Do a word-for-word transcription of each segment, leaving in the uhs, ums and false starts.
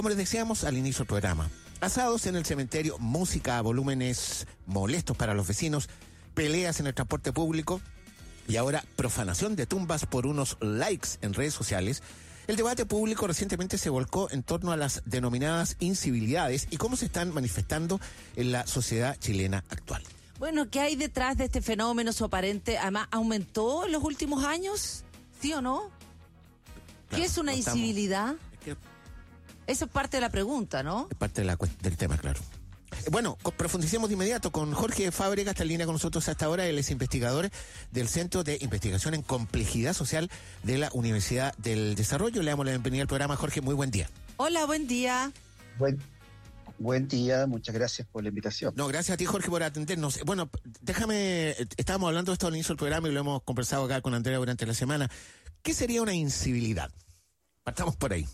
Como les decíamos al inicio del programa, asados en el cementerio, música a volúmenes molestos para los vecinos, peleas en el transporte público y ahora profanación de tumbas por unos likes en redes sociales. El debate público recientemente se volcó en torno a las denominadas incivilidades y cómo se están manifestando en la sociedad chilena actual. Bueno, ¿qué hay detrás de este fenómeno? Su aparente, además, ¿aumentó en los últimos años? ¿Sí o no? Claro, ¿Qué es una no estamos, incivilidad? es que Eso es parte de la pregunta, ¿no? es parte de la, del tema, claro. Bueno, profundicemos de inmediato con Jorge Fábrega, está en línea con nosotros hasta ahora. Él es investigador del Centro de Investigación en Complejidad Social de la Universidad del Desarrollo. Le damos la bienvenida al programa. Jorge, muy buen día. Hola, buen día. Buen, buen día, muchas gracias por la invitación. No, gracias a ti, Jorge, por atendernos. Bueno, déjame, estábamos hablando de esto al inicio del programa y lo hemos conversado acá con Andrea durante la semana. ¿Qué sería una incivilidad? Partamos por ahí.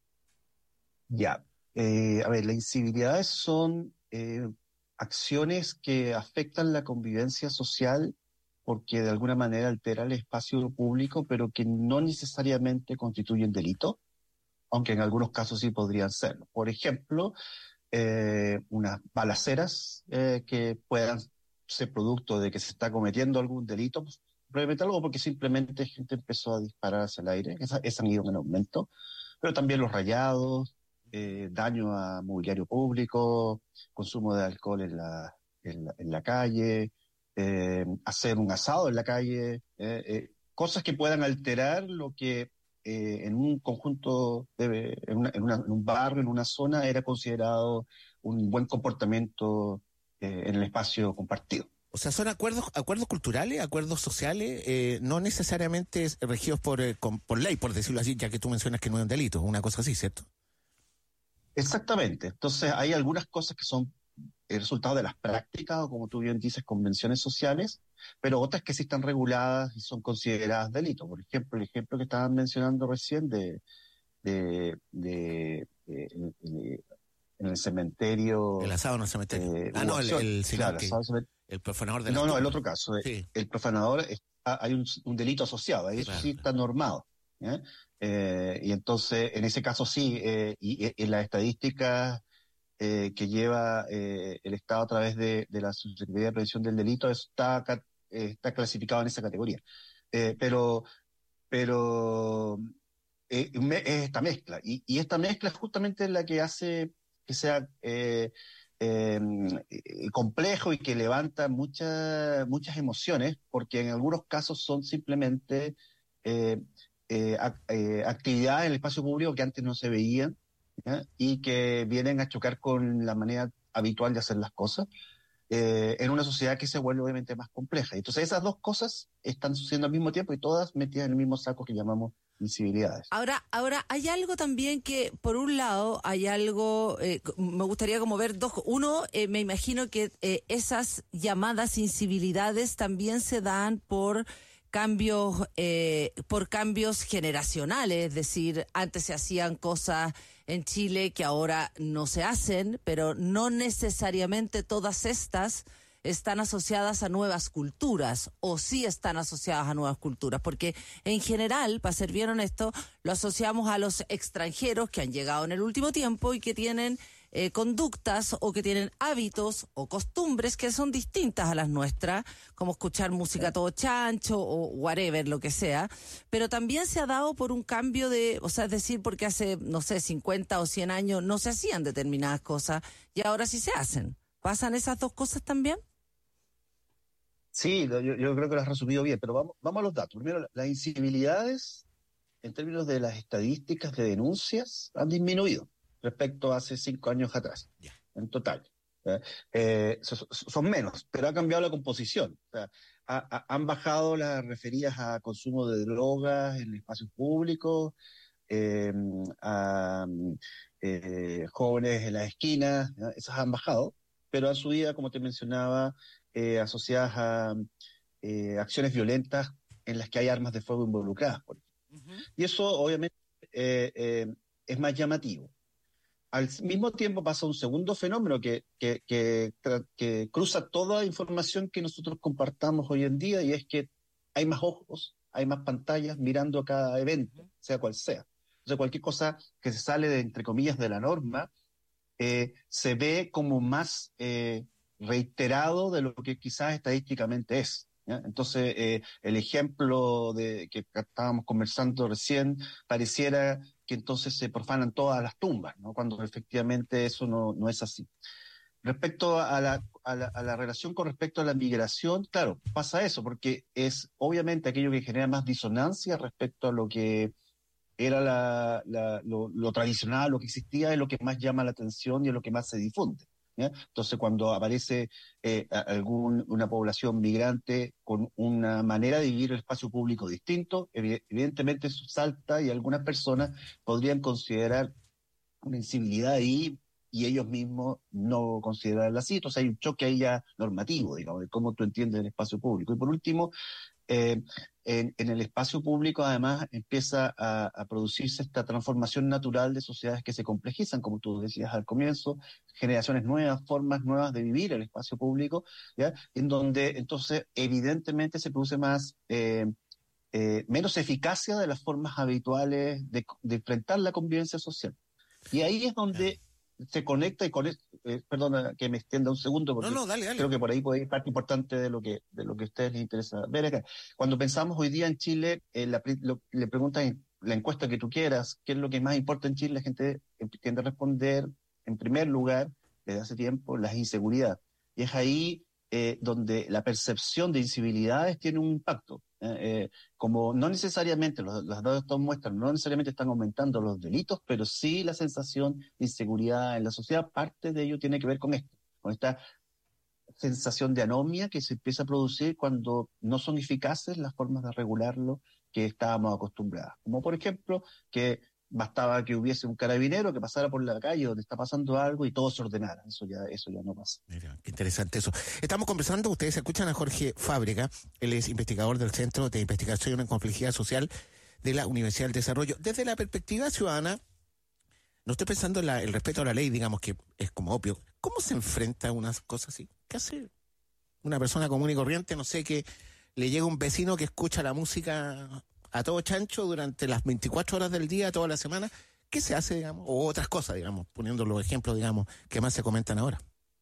Ya, eh, a ver, las incivilidades son eh, acciones que afectan la convivencia social porque de alguna manera alteran el espacio público, pero que no necesariamente constituyen delito, aunque en algunos casos sí podrían serlo. Por ejemplo, eh, unas balaceras eh, que puedan ser producto de que se está cometiendo algún delito, pues, probablemente algo porque simplemente gente empezó a disparar hacia el aire, esa, esa han ido en aumento, pero también los rayados, eh, daño a mobiliario público, consumo de alcohol en la, en la, en la calle, eh, hacer un asado en la calle, eh, eh, cosas que puedan alterar lo que eh, en un conjunto, de, en, una, en, una, en un barrio, en una zona, era considerado un buen comportamiento eh, en el espacio compartido. O sea, son acuerdos acuerdos culturales, acuerdos sociales, eh, no necesariamente regidos por, eh, con, por ley, por decirlo así, ya que tú mencionas que no es un delito, una cosa así, ¿cierto? Exactamente. Entonces, hay algunas cosas que son el resultado de las prácticas, o como tú bien dices, convenciones sociales, pero otras que sí están reguladas y son consideradas delitos. Por ejemplo, el ejemplo que estaban mencionando recién de, de, de, de, de, de en el cementerio. El asado en el cementerio. Eh, ah, no, el, el, claro, que, el, el profanador de la No, no, tumba. el otro caso. Sí. El profanador, está, hay un, un delito asociado, ahí sí, eso claro, sí está normado. ¿eh? Eh, y entonces, en ese caso sí, eh, y, y en las estadísticas eh, que lleva eh, el Estado a través de, de la Subsecretaría de Prevención del Delito, está, eh, está clasificado en esa categoría. Eh, pero, pero eh, me, es esta mezcla, y, y esta mezcla es justamente la que hace que sea eh, eh, complejo y que levanta muchas muchas emociones, porque en algunos casos son simplemente eh, eh, eh, actividades en el espacio público que antes no se veían, ¿ya? Y que vienen a chocar con la manera habitual de hacer las cosas, eh, en una sociedad que se vuelve obviamente más compleja. Entonces esas dos cosas están sucediendo al mismo tiempo y todas metidas en el mismo saco que llamamos incivilidades. Ahora, ahora hay algo también que, por un lado, hay algo, eh, me gustaría como ver dos. Uno, eh, me imagino que eh, esas llamadas incivilidades también se dan por cambios, eh, por cambios generacionales, es decir, antes se hacían cosas en Chile que ahora no se hacen, pero no necesariamente todas estas están asociadas a nuevas culturas, o sí están asociadas a nuevas culturas, porque en general, para ser bien honesto, lo asociamos a los extranjeros que han llegado en el último tiempo y que tienen eh, conductas o que tienen hábitos o costumbres que son distintas a las nuestras, como escuchar música todo chancho o whatever, lo que sea, pero también se ha dado por un cambio de, o sea, es decir, porque hace, no sé, cincuenta o cien años no se hacían determinadas cosas y ahora sí se hacen. ¿Pasan esas dos cosas también? Sí, yo, yo creo que lo has resumido bien, pero vamos, vamos a los datos. Primero, las incivilidades, en términos de las estadísticas de denuncias, han disminuido respecto a hace cinco años atrás, yeah. en total. ¿eh? Eh, son, son menos, pero ha cambiado la composición. O sea, ha, ha, han bajado las referidas a consumo de drogas en espacios públicos, eh, a eh, jóvenes en las esquinas, ¿ya? Esas han bajado, pero han subido, como te mencionaba, Eh, asociadas a eh, acciones violentas en las que hay armas de fuego involucradas, por ejemplo. Uh-huh. Y eso obviamente eh, eh, es más llamativo. Al mismo tiempo pasa un segundo fenómeno que, que, que, que cruza toda la información que nosotros compartamos hoy en día, y es que hay más ojos, hay más pantallas mirando cada evento, uh-huh. sea cual sea. Entonces cualquier cosa que se sale de, entre comillas, de la norma, eh, se ve como más eh, reiterado de lo que quizás estadísticamente es. ¿Ya? Entonces, eh, el ejemplo de que estábamos conversando recién pareciera que entonces se profanan todas las tumbas, ¿no? Cuando efectivamente eso no, no es así. Respecto a la, a, la, a la relación con respecto a la migración, claro, pasa eso, porque es obviamente aquello que genera más disonancia respecto a lo que era la, la, lo, lo tradicional, lo que existía, es lo que más llama la atención y es lo que más se difunde. ¿Ya? Entonces, cuando aparece eh, algún, una población migrante con una manera de vivir el espacio público distinto, evidentemente eso salta y algunas personas podrían considerar una incivilidad ahí y ellos mismos no considerarla así. Entonces hay un choque ahí ya normativo, digamos, de cómo tú entiendes el espacio público. Y por último, eh, en, en el espacio público además empieza a, a producirse esta transformación natural de sociedades que se complejizan, como tú decías al comienzo, generaciones nuevas, formas nuevas de vivir el espacio público, ¿ya? En donde entonces evidentemente se produce más... Eh, eh, menos eficacia de las formas habituales de, de enfrentar la convivencia social. Y ahí es donde se conecta y con eh, perdona que me extienda un segundo porque No, no, dale, dale. creo que por ahí puede ir parte importante de lo que de lo que a ustedes les interesa ver acá. Cuando pensamos hoy día en Chile, eh, la, lo, le preguntan la encuesta que tú quieras, ¿qué es lo que más importa en Chile? La gente tiende a responder, en primer lugar, desde hace tiempo, la inseguridad. Y es ahí eh, donde la percepción de incivilidades tiene un impacto. Eh, eh, como no necesariamente, los, los datos muestran, no necesariamente están aumentando los delitos, pero sí la sensación de inseguridad en la sociedad, parte de ello tiene que ver con esto, con esta sensación de anomia que se empieza a producir cuando no son eficaces las formas de regularlo que estábamos acostumbrados. Como por ejemplo, que bastaba que hubiese un carabinero que pasara por la calle donde está pasando algo y todo se ordenara. Eso ya, eso ya no pasa. Mira, qué interesante eso. Estamos conversando, ustedes escuchan a Jorge Fábrega, él es investigador del Centro de Investigación en Complejidad Social de la Universidad del Desarrollo. Desde la perspectiva ciudadana, no estoy pensando en la, el respeto a la ley, digamos que es como obvio. ¿Cómo se enfrenta a unas cosas así? ¿Qué hace una persona común y corriente? No sé, que le llega un vecino que escucha la música a todo chancho durante las veinticuatro horas del día, toda la semana. ¿Qué se hace, digamos? O otras cosas, digamos, poniendo los ejemplos, digamos, que más se comentan ahora.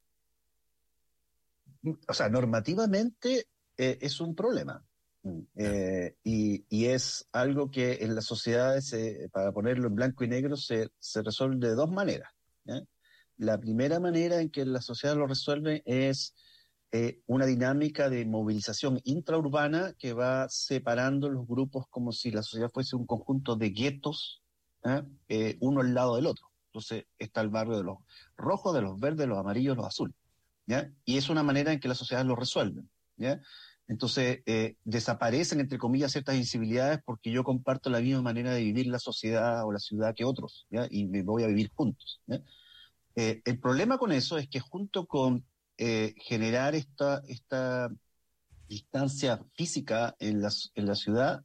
O sea, normativamente eh, es un problema. Eh, y, y es algo que en las sociedades, eh, para ponerlo en blanco y negro, se, se resuelve de dos maneras. ¿eh? La primera manera en que la sociedad lo resuelve es eh, una dinámica de movilización intraurbana que va separando los grupos como si la sociedad fuese un conjunto de guetos, ¿eh? Eh, uno al lado del otro. Entonces está el barrio de los rojos, de los verdes, los amarillos, los azules. ¿ya? Y es una manera en que las sociedades lo resuelven. ¿ya? Entonces, eh, desaparecen, entre comillas, ciertas insensibilidades porque yo comparto la misma manera de vivir la sociedad o la ciudad que otros, ¿ya? Y me voy a vivir juntos. ¿ya? Eh, el problema con eso es que junto con eh, generar esta, esta distancia física en la, en la ciudad,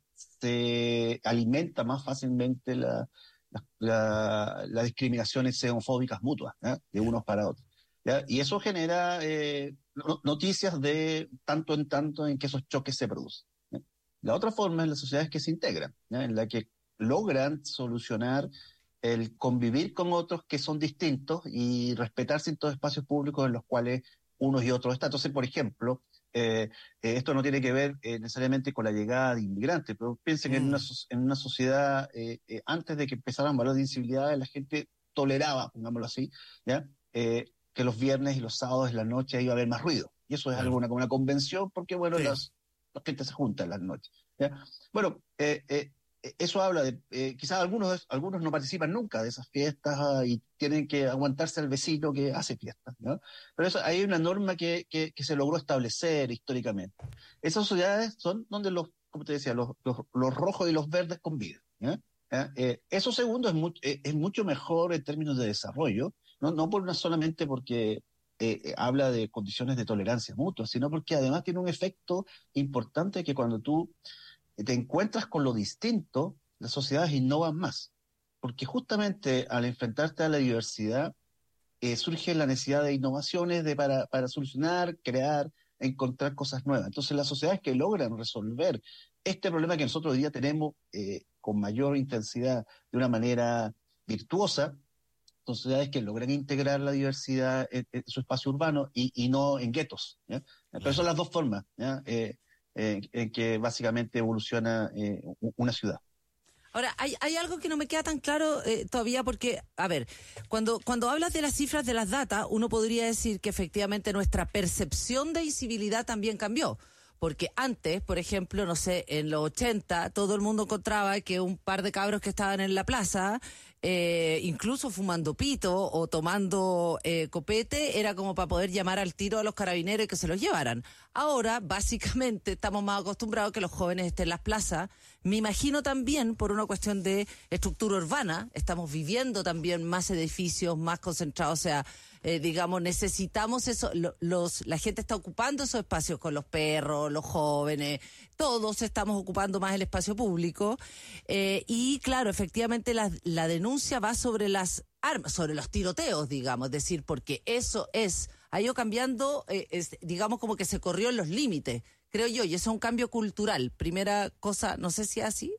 se alimenta más fácilmente la, la, la, las discriminaciones xenofóbicas mutuas, ¿ya? De unos para otros. ¿ya? Y eso genera eh, noticias de tanto en tanto en que esos choques se producen. ¿ya? La otra forma es las sociedades que se integran, ¿ya? En la que logran solucionar el convivir con otros que son distintos y respetar ciertos espacios públicos en los cuales unos y otros están. Entonces, por ejemplo, eh, eh, esto no tiene que ver eh, necesariamente con la llegada de inmigrantes, pero piensen mm. en, una, en una sociedad, eh, eh, antes de que empezaran valores de incivilidad, la gente toleraba, pongámoslo así, ¿ya? Eh, que los viernes y los sábados en la noche iba a haber más ruido. Y eso es claro. algo, una, una convención, porque, bueno, sí. las, la gente se junta en las noches. ¿ya? Bueno, eh, eh, eso habla de, eh, quizás algunos, algunos no participan nunca de esas fiestas ah, y tienen que aguantarse al vecino que hace fiestas, ¿no? Pero eso, hay una norma que, que, que se logró establecer históricamente. Esas sociedades son donde los, como te decía, los, los, los rojos y los verdes conviven. ¿eh? Eh, eso segundo es, mu eh, es mucho mejor en términos de desarrollo, no, no por una, solamente porque eh, habla de condiciones de tolerancia mutua, sino porque además tiene un efecto importante que cuando tú te encuentras con lo distinto, las sociedades innovan más, porque justamente al enfrentarte a la diversidad eh, surge la necesidad de innovaciones de, para, para solucionar, crear, encontrar cosas nuevas. Entonces las sociedades que logran resolver este problema que nosotros hoy día tenemos eh, con mayor intensidad, de una manera virtuosa, son ciudades que logran integrar la diversidad en, en su espacio urbano y, y no en guetos, ¿ya? Pero son las dos formas, ¿ya? Eh, eh, en que básicamente evoluciona eh, una ciudad. Ahora, hay, hay algo que no me queda tan claro eh, todavía porque, a ver, cuando, cuando hablas de las cifras de las datas, uno podría decir que efectivamente nuestra percepción de incivilidad también cambió. Porque antes, por ejemplo, no sé, en los ochenta, todo el mundo encontraba que un par de cabros que estaban en la plaza, eh, incluso fumando pito o tomando eh, copete, era como para poder llamar al tiro a los carabineros y que se los llevaran. Ahora, básicamente, estamos más acostumbrados a que los jóvenes estén en las plazas. Me imagino también por una cuestión de estructura urbana, estamos viviendo también más edificios, más concentrados, o sea, eh, digamos, necesitamos eso, lo, los, la gente está ocupando esos espacios con los perros, los jóvenes, todos estamos ocupando más el espacio público, eh, y claro, efectivamente la, la denuncia va sobre las armas, sobre los tiroteos, digamos, es decir, porque eso es, ha ido cambiando, eh, es, digamos, como que se corrió en los límites, creo yo, y eso es un cambio cultural. Primera cosa, no sé si es así.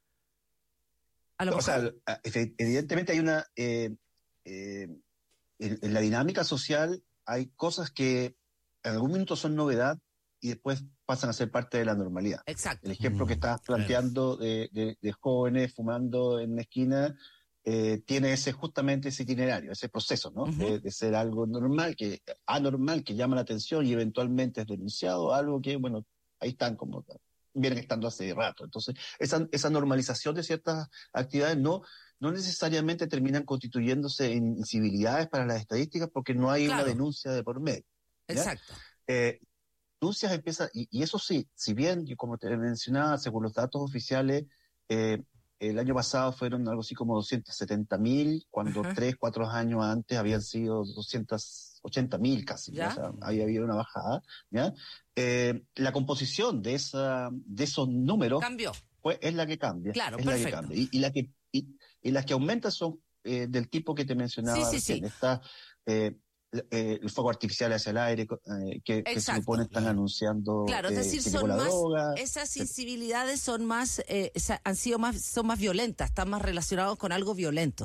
A lo o mejor. sea, evidentemente hay una... Eh, eh, en, en la dinámica social hay cosas que en algún momento son novedad y después pasan a ser parte de la normalidad. Exacto. El ejemplo que estabas planteando de, de, de jóvenes fumando en la esquina eh, tiene ese justamente ese itinerario, ese proceso, ¿no? Uh-huh. de, de ser algo normal, que anormal, que llama la atención y eventualmente es denunciado, algo que, bueno, ahí están como vienen estando hace rato. Entonces, esa, esa normalización de ciertas actividades no, no necesariamente terminan constituyéndose en incivilidades para las estadísticas porque no hay claro. una denuncia de por medio. ¿ya? Exacto. Eh, denuncias empiezan, y, y eso sí, si bien, como te mencionaba, según los datos oficiales, eh, el año pasado fueron algo así como doscientos setenta mil, cuando uh-huh. tres, cuatro años antes habían sido doscientos ochenta mil casi, ¿Ya? O sea, había habido una bajada, ¿ya? Eh, la composición de esa de esos números cambió. Pues, es la que cambia. Claro, es perfecto. La que cambia. Y, y, la que, y, y las que aumentan son eh, del tipo que te mencionaba sí, sí, recién. Sí. Está eh, eh, el fuego artificial hacia el aire, eh, que, que se supone están anunciando claro, es eh, decir, que son la más, droga. esas incivilidades son más, eh, han sido más, son más violentas, están más relacionados con algo violento.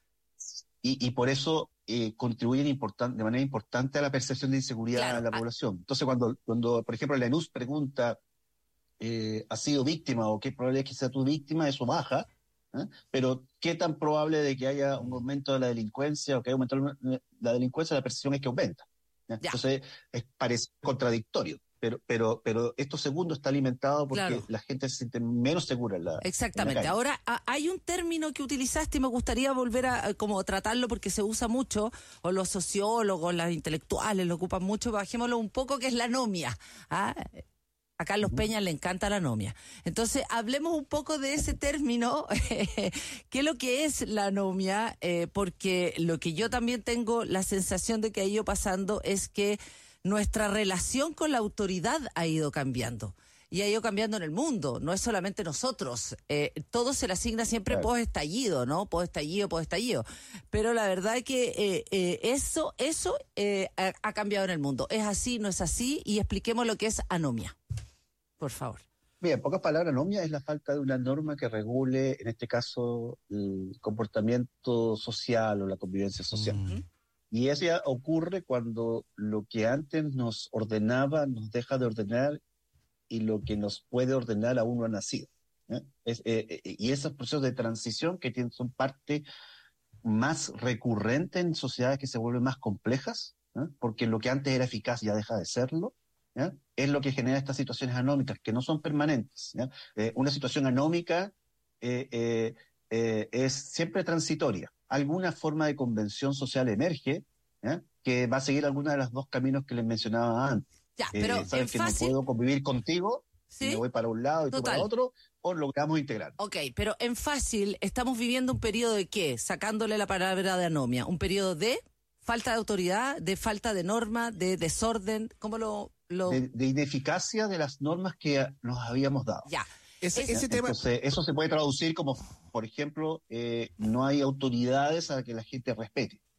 Y, y por eso eh, contribuyen important, de manera importante a la percepción de inseguridad claro. en la población. Entonces, cuando, cuando por ejemplo, la E N U S pregunta, eh, ¿has sido víctima o qué probable es que sea tu víctima? Eso baja. ¿eh? Pero, ¿qué tan probable de que haya un aumento de la delincuencia o que haya aumentado la delincuencia? La percepción es que aumenta. ¿eh? Entonces, es, parece contradictorio. Pero, pero, pero esto segundo está alimentado porque claro. la gente se siente menos segura en la Exactamente. En la Ahora, a, hay un término que utilizaste y me gustaría volver a, a como tratarlo porque se usa mucho, o los sociólogos, los intelectuales lo ocupan mucho, bajémoslo un poco, que es la anomia. ¿ah? A Carlos uh-huh. Peña le encanta la anomia. Entonces, hablemos un poco de ese término, qué es lo que es la anomia, eh, porque lo que yo también tengo la sensación de que ha ido pasando es que nuestra relación con la autoridad ha ido cambiando. Y ha ido cambiando en el mundo, no es solamente nosotros. Eh, todo se le asigna siempre claro. post-estallido, ¿no? Post-estallido, post-estallido. Pero la verdad es que eh, eh, eso, eso eh, ha, ha cambiado en el mundo. ¿Es así, no es así? Y expliquemos lo que es anomia, por favor. Bien, en pocas palabras, anomia es la falta de una norma que regule, en este caso, el comportamiento social o la convivencia social. Mm. Y eso ya ocurre cuando lo que antes nos ordenaba nos deja de ordenar y lo que nos puede ordenar aún no ha nacido. ¿eh? Es, eh, y esos procesos de transición que tienen, son parte más recurrente en sociedades que se vuelven más complejas, ¿eh? porque lo que antes era eficaz ya deja de serlo, ¿eh? es lo que genera estas situaciones anómicas, que no son permanentes. ¿eh? Eh, una situación anómica eh, eh, eh, es siempre transitoria. Alguna forma de convención social emerge, ¿eh? que va a seguir alguno de los dos caminos que les mencionaba antes. Ya, pero eh, sabes en que fácil... no puedo convivir contigo, ¿sí? y me voy para un lado y Total. tú para otro, o logramos integrar. Ok, pero en fácil estamos viviendo un periodo de ¿qué? Sacándole la palabra de anomia. Un periodo de falta de autoridad, de falta de norma, de desorden, ¿cómo lo...? lo... De, de ineficacia de las normas que nos habíamos dado. Ya. Ese, ese tema... Entonces, eso se puede traducir como, por ejemplo, eh, no hay autoridades a que la gente respete.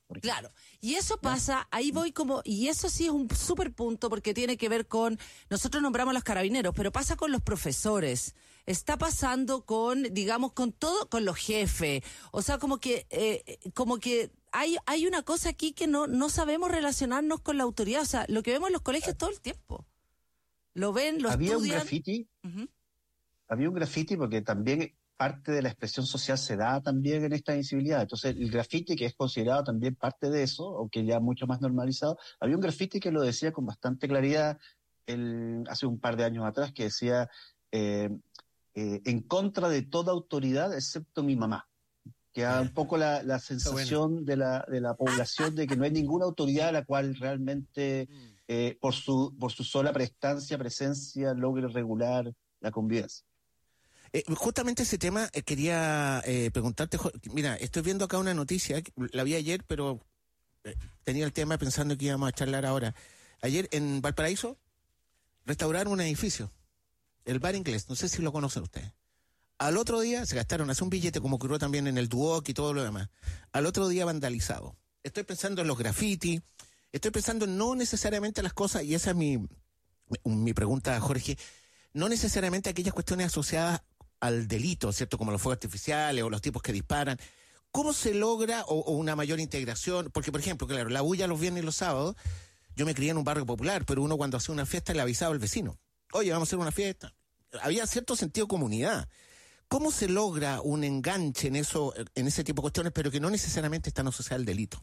por ejemplo. Claro, y eso pasa, ahí voy como, y eso sí es un súper punto porque tiene que ver con, nosotros nombramos a los carabineros, pero pasa con los profesores, está pasando con, digamos, con todo, con los jefes, o sea, como que, eh, como que hay hay una cosa aquí que no, no sabemos relacionarnos con la autoridad, o sea, lo que vemos en los colegios todo el tiempo, lo ven, lo Había estudian. un graffiti, Uh-huh. había un graffiti porque también parte de la expresión social se da también en esta visibilidad. Entonces, el graffiti, que es considerado también parte de eso, aunque ya mucho más normalizado, había un graffiti que lo decía con bastante claridad el, hace un par de años atrás, que decía eh, eh, en contra de toda autoridad excepto mi mamá. Que da un poco la, la sensación bueno. de, la, de la población de que no hay ninguna autoridad a la cual realmente, eh, por, su, por su sola prestancia, presencia, logre regular la convivencia. Eh, justamente ese tema eh, quería eh, preguntarte, mira, estoy viendo acá una noticia, la vi ayer, pero eh, tenía el tema pensando que íbamos a charlar ahora. Ayer en Valparaíso restauraron un edificio, el Bar Inglés, no sé si lo conocen ustedes. Al otro día se gastaron, hace un billete como ocurrió también en el Duoc y todo lo demás. Al otro día vandalizado. Estoy pensando en los grafitis, estoy pensando no necesariamente las cosas, y esa es mi, mi pregunta, Jorge, no necesariamente aquellas cuestiones asociadas al delito, ¿cierto? Como los fuegos artificiales o los tipos que disparan. ¿Cómo se logra o, o una mayor integración? Porque, por ejemplo, claro, la bulla los viernes y los sábados, yo me crié en un barrio popular, pero uno cuando hacía una fiesta le avisaba al vecino, oye, vamos a hacer una fiesta. Había cierto sentido de comunidad. ¿Cómo se logra un enganche en eso, en ese tipo de cuestiones, pero que no necesariamente están asociadas al delito?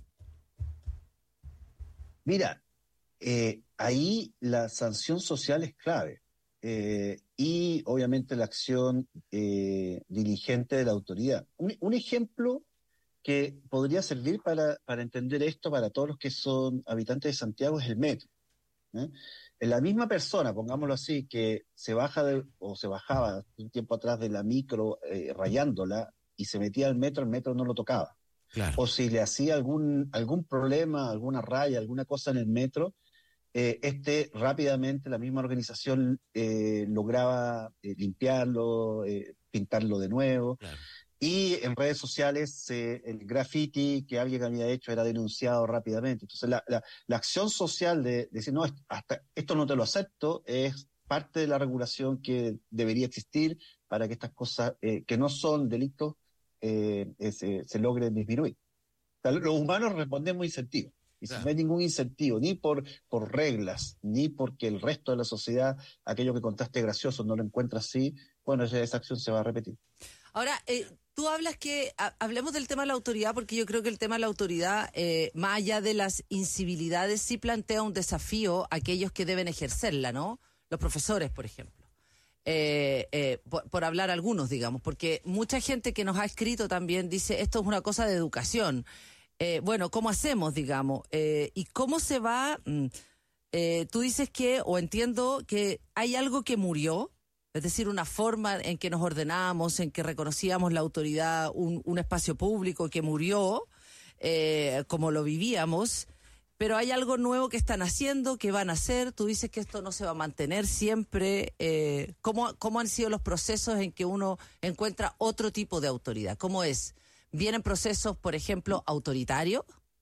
Mira, eh, ahí la sanción social es clave. Eh, y obviamente la acción eh, diligente de la autoridad. Un, un ejemplo que podría servir para, para entender esto para todos los que son habitantes de Santiago es el metro. ¿eh? En la misma persona, pongámoslo así, que se baja de, o se bajaba un tiempo atrás de la micro eh, rayándola y se metía al metro, el metro no lo tocaba. Claro. O si le hacía algún, algún problema, alguna raya, alguna cosa en el metro, Eh, este rápidamente, la misma organización eh, lograba eh, limpiarlo, eh, pintarlo de nuevo. Claro. Y en redes sociales eh, el graffiti que alguien había hecho era denunciado rápidamente. Entonces la, la, la acción social de, de decir, no, hasta esto no te lo acepto, es parte de la regulación que debería existir para que estas cosas eh, que no son delitos eh, eh, se, se logren disminuir. O sea, los humanos respondemos incentivos. Y si claro. no hay ningún incentivo, ni por, por reglas, ni porque el resto de la sociedad, aquello que contaste gracioso, no lo encuentra así, bueno, esa, esa acción se va a repetir. Ahora, eh, tú hablas que, ha, hablemos del tema de la autoridad, porque yo creo que el tema de la autoridad, eh, más allá de las incivilidades, sí plantea un desafío a aquellos que deben ejercerla, ¿no? Los profesores, por ejemplo. Eh, eh, por, por hablar algunos, digamos, porque mucha gente que nos ha escrito también dice, esto es una cosa de educación. Eh, bueno, ¿cómo hacemos, digamos? Eh, ¿Y cómo se va? Eh, tú dices que, o entiendo que hay algo que murió, es decir, una forma en que nos ordenábamos, en que reconocíamos la autoridad, un, un espacio público que murió, eh, como lo vivíamos, pero hay algo nuevo que están haciendo, que van a hacer. Tú dices que esto no se va a mantener siempre. Eh, ¿cómo, ¿Cómo han sido los procesos en que uno encuentra otro tipo de autoridad? ¿Cómo es? ¿Vienen procesos, por ejemplo, autoritarios?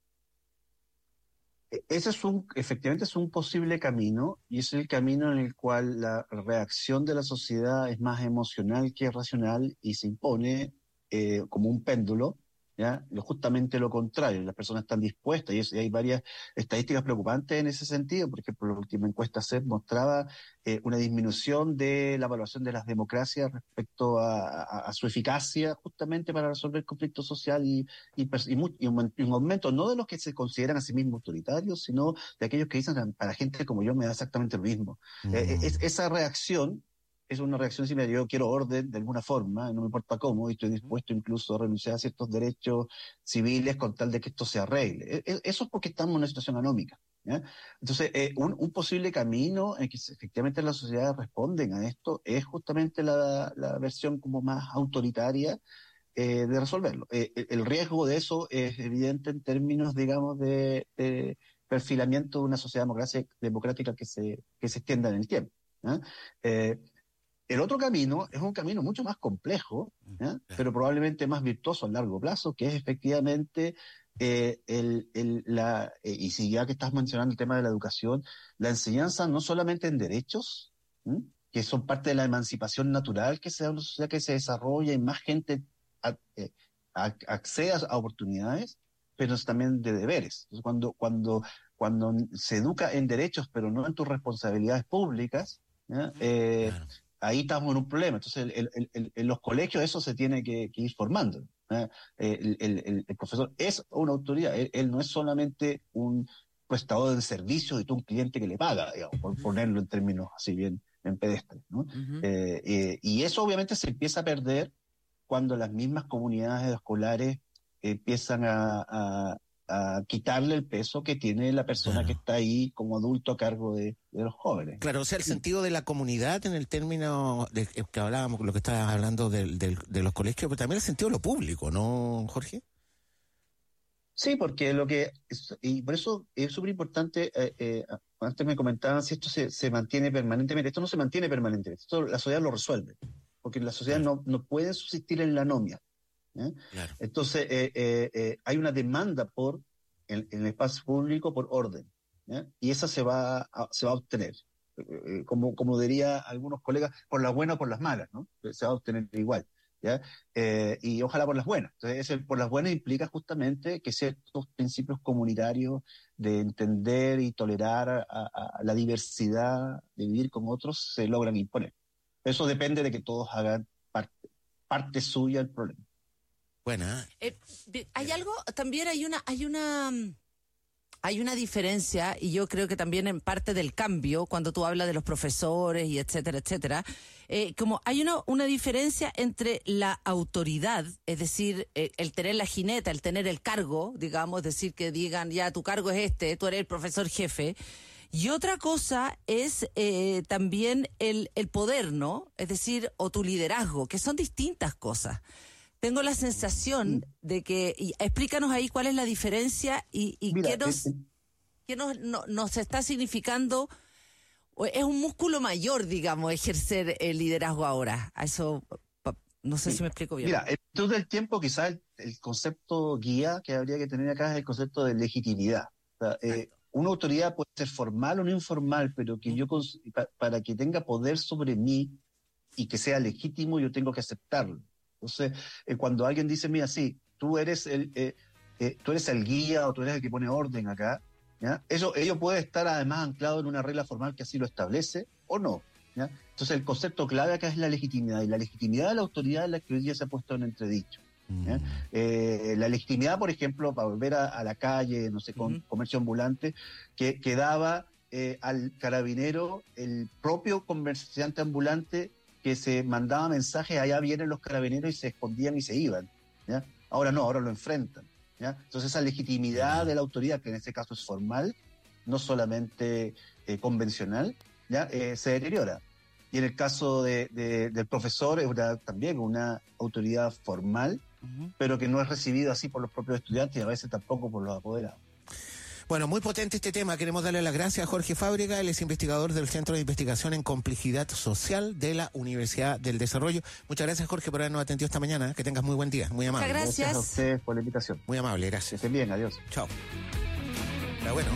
Ese es un, efectivamente es un posible camino, y es el camino en el cual la reacción de la sociedad es más emocional que racional y se impone eh, como un péndulo, ¿ya? Justamente lo contrario, las personas están dispuestas, y, es, y hay varias estadísticas preocupantes en ese sentido. Por ejemplo, la última encuesta C E P mostraba eh, una disminución de la evaluación de las democracias respecto a, a, a su eficacia justamente para resolver el conflicto social y, y, y, y, un, y un aumento no de los que se consideran a sí mismos autoritarios, sino de aquellos que dicen, para gente como yo me da exactamente lo mismo. Mm. Eh, es, esa reacción es una reacción similar. Yo quiero orden de alguna forma, no me importa cómo, y estoy dispuesto incluso a renunciar a ciertos derechos civiles con tal de que esto se arregle. Eso es porque estamos en una situación anómica, ¿ya? Entonces, eh, un, un posible camino en que efectivamente las sociedades responden a esto es justamente la, la versión como más autoritaria eh, de resolverlo. Eh, el riesgo de eso es evidente en términos, digamos, de, de perfilamiento de una sociedad democrática que se, que se extienda en el tiempo, ¿ya? Eh, El otro camino es un camino mucho más complejo, ¿ya? Pero probablemente más virtuoso a largo plazo, que es efectivamente eh, el, el, la, eh, y si ya que estás mencionando el tema de la educación, la enseñanza no solamente en derechos, ¿m? que son parte de la emancipación natural que se da en una sociedad que se desarrolla y más gente a, eh, a, accede a oportunidades, pero es también de deberes. Entonces, cuando, cuando, cuando se educa en derechos, pero no en tus responsabilidades públicas, ¿ya? Eh, Claro. ahí estamos en un problema. Entonces, el, el, el, en los colegios eso se tiene que, que ir formando. ¿eh? El, el, el, el profesor es una autoridad, él, él no es solamente un prestador de servicios y tú un cliente que le paga, digamos, por ponerlo en términos así bien en pedestre, ¿no? Ujú. Eh, eh, y eso obviamente se empieza a perder cuando las mismas comunidades escolares empiezan a, a, a quitarle el peso que tiene la persona Claro. que está ahí como adulto a cargo de, de los jóvenes. Claro, o sea, el sentido de la comunidad en el término de que hablábamos, lo que estabas hablando del, del, de los colegios, pero también el sentido de lo público, ¿no, Jorge? Sí, porque lo que, es- y por eso es súper importante, eh, eh, antes me comentaban si esto se, se mantiene permanentemente, esto no se mantiene permanentemente, esto la sociedad lo resuelve, porque la sociedad Claro. no, no puede subsistir en la anomia. ¿eh? Claro. Entonces, eh, eh, eh, hay una demanda por, en, en el espacio público por orden, ¿ya? Y esa se va a, se va a obtener. Eh, eh, como, como diría algunos colegas, por las buenas o por las malas, ¿no? Se va a obtener igual. ¿Ya? Eh, y ojalá por las buenas. Entonces, ese por las buenas implica justamente que ciertos principios comunitarios de entender y tolerar a, a- a la diversidad, de vivir con otros, se logran imponer. Eso depende de que todos hagan parte, parte suya del problema. Buena. Eh, de- hay algo, también hay una, hay una, mm, hay una diferencia, y yo creo que también en parte del cambio, cuando tú hablas de los profesores y etcétera, etcétera, eh, como hay una, una diferencia entre la autoridad, es decir, eh, el tener la jineta, el tener el cargo, digamos, es decir, que digan, ya, tu cargo es este, tú eres el profesor jefe. Y otra cosa es eh, también el, el poder, ¿no? Es decir, o tu liderazgo, que son distintas cosas. Tengo la sensación de que, y explícanos ahí cuál es la diferencia y, y Mira, qué nos, eh, qué nos, no- nos está significando. O es un músculo mayor, digamos, ejercer el liderazgo ahora. A eso, pa- no sé si me explico bien. Mira, todo el tiempo quizás el, el concepto guía que habría que tener acá es el concepto de legitimidad. O sea, eh, una autoridad puede ser formal o no informal, pero que yo cons- pa- para que tenga poder sobre mí y que sea legítimo, yo tengo que aceptarlo. Entonces, eh, cuando alguien dice, mira, sí, tú eres el, eh, eh, tú eres el guía o tú eres el que pone orden acá, ¿ya? Eso, ello puede estar además anclado en una regla formal que así lo establece o no. ¿ya? Entonces, el concepto clave acá es la legitimidad, y la legitimidad de la autoridad es la que hoy día se ha puesto en entredicho. ¿ya? Mm. Eh, la legitimidad, por ejemplo, para volver a, a la calle, no sé, con Ujú. comercio ambulante, que, que daba eh, al carabinero el propio comerciante ambulante que se mandaba mensajes, allá vienen los carabineros, y se escondían y se iban. ¿ya? Ahora no, ahora lo enfrentan. ¿ya? Entonces esa legitimidad de la autoridad, que en este caso es formal, no solamente eh, convencional, ¿ya? Eh, se deteriora. Y en el caso de, de, del profesor es una, también una autoridad formal, Ujú. pero que no es recibida así por los propios estudiantes y a veces tampoco por los apoderados. Bueno, muy potente este tema. Queremos darle las gracias a Jorge Fábrega, él es investigador del Centro de Investigación en Complejidad Social de la Universidad del Desarrollo. Muchas gracias, Jorge, por habernos atendido esta mañana. Que tengas muy buen día. Muy amable. Muchas gracias. Gracias a ustedes por la invitación. Muy amable, Que gracias. estén bien, adiós. Chao. Está bueno.